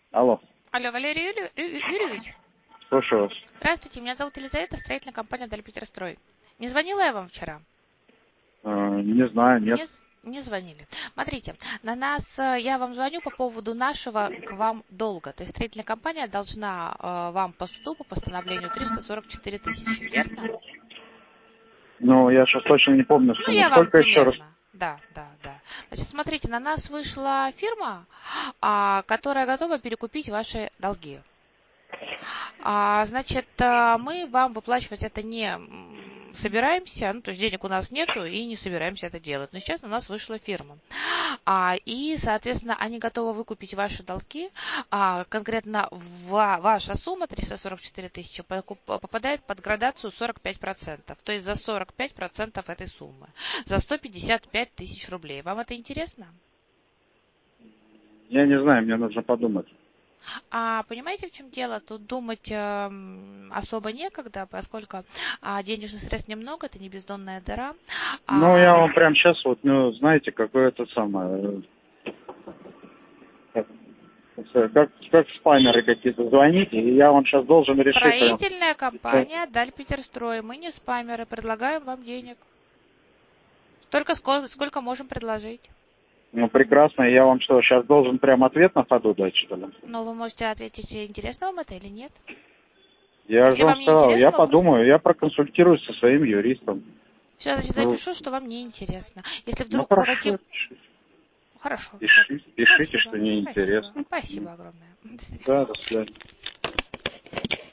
Алло, Алло, Валерий Юрьевич? слушаю вас. Здравствуйте, меня зовут Елизавета, строительная компания «Дальпетерстрой». Не звонила я вам вчера? Не знаю, нет. Не звонили. Смотрите, я вам звоню по поводу нашего к вам долга. То есть строительная компания должна вам по суду по постановлению 344 тысячи, верно? Ну, я сейчас точно не помню Ну, сумму. я вам Сколько еще раз? примерно. Да. Значит, смотрите, на нас вышла фирма, которая готова перекупить ваши долги. Значит, мы вам выплачивать это не собираемся, ну, то есть денег у нас нету и не собираемся это делать. Но сейчас на нас вышла фирма. И, соответственно, они готовы выкупить ваши долги. Конкретно ваша сумма 344 тысячи попадает под градацию 45%. То есть за 45% этой суммы. За 155 тысяч рублей. Вам это интересно? Я не знаю, мне нужно подумать. Понимаете, в чем дело? Тут думать особо некогда, поскольку денежных средств немного, это не бездонная дыра. Ну, я А, вам прямо сейчас вот, ну, знаете, какое-то самое... Как спамеры какие-то звоните, и я вам сейчас должен решить прям... Строительная компания Дальпетерстрой. Мы не спамеры, предлагаем вам денег. Только сколько можем предложить. Ну, прекрасно, я вам что, сейчас должен прям ответ на ходу дать, что ли? Но вы можете ответить, интересно вам это или нет. Я же Если вам вам не сказал, интересно, я вы просто... подумаю, я проконсультируюсь со своим юристом. Все, значит, Ну, запишу, что вам не интересно. Если ну вдруг по хорошо, каким... Хорошо, все. пишите, что Спасибо. неинтересно. Спасибо огромное. До свидания. Да, до свидания.